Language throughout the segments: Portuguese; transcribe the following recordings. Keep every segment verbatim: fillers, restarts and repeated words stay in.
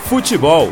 Futebol.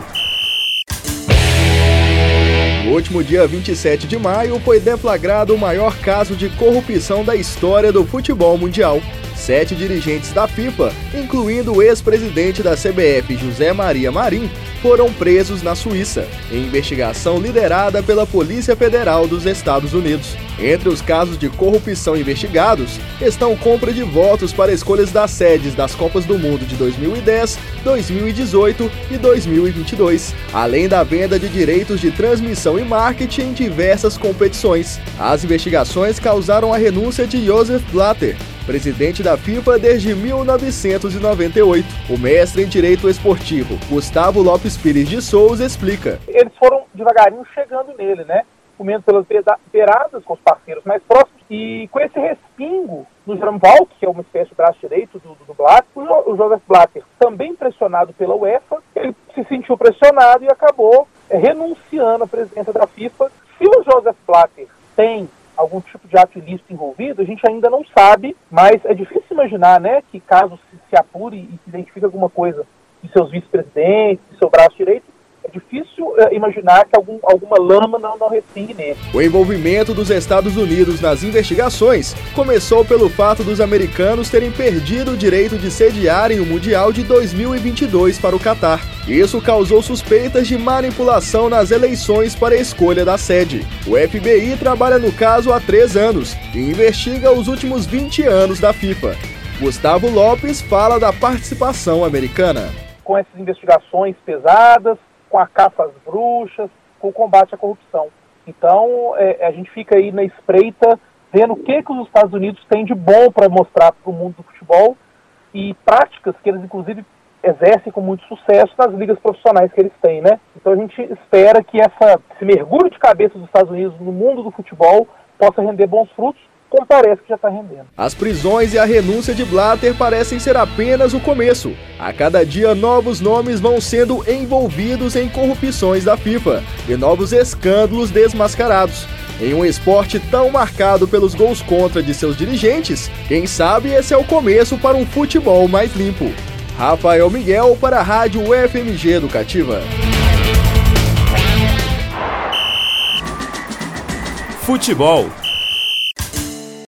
No último dia vinte e sete de maio foi deflagrado o maior caso de corrupção da história do futebol mundial. Sete dirigentes da FIFA, incluindo o ex-presidente da C B F, José Maria Marim, foram presos na Suíça, em investigação liderada pela Polícia Federal dos Estados Unidos. Entre os casos de corrupção investigados estão compra de votos para escolhas das sedes das Copas do Mundo de dois mil e dez, dois mil e dezoito e dois mil e vinte e dois, além da venda de direitos de transmissão e marketing em diversas competições. As investigações causaram a renúncia de Josef Blatter, presidente da FIFA desde mil novecentos e noventa e oito. O mestre em Direito Esportivo, Gustavo Lopes Pires de Souza, explica. Eles foram devagarinho chegando nele, né? Comendo pelas beiradas com os parceiros mais próximos e com esse respingo no Jerome Valk, que é uma espécie de braço direito do, do, do Blatter, o, jo, o Josef Blatter, também pressionado pela UEFA, ele se sentiu pressionado e acabou é, renunciando à presidência da FIFA. Se o Josef Blatter tem algum tipo de ato ilícito envolvido, a gente ainda não sabe, mas é difícil imaginar, né, que caso se, se apure e se identifique alguma coisa de seus vice-presidentes, de seu braço direito, é difícil é, imaginar que algum, alguma lama não, não respingue nele. O envolvimento dos Estados Unidos nas investigações começou pelo fato dos americanos terem perdido o direito de sediarem o Mundial de dois mil e vinte e dois para o Catar. Isso causou suspeitas de manipulação nas eleições para a escolha da sede. O F B I trabalha no caso há três anos e investiga os últimos vinte anos da FIFA. Gustavo Lopes fala da participação americana. Com essas investigações pesadas, com a caça às bruxas, com o combate à corrupção. Então, é, a gente fica aí na espreita, vendo o que, que os Estados Unidos têm de bom para mostrar para o mundo do futebol e práticas que eles, inclusive, exercem com muito sucesso nas ligas profissionais que eles têm, né? Então, a gente espera que essa, esse mergulho de cabeça dos Estados Unidos no mundo do futebol possa render bons frutos, como parece que já está rendendo. As prisões e a renúncia de Blatter parecem ser apenas o começo. A cada dia, novos nomes vão sendo envolvidos em corrupções da FIFA e novos escândalos desmascarados. Em um esporte tão marcado pelos gols contra de seus dirigentes, quem sabe esse é o começo para um futebol mais limpo. Rafael Miguel para a Rádio F M G Educativa. Futebol.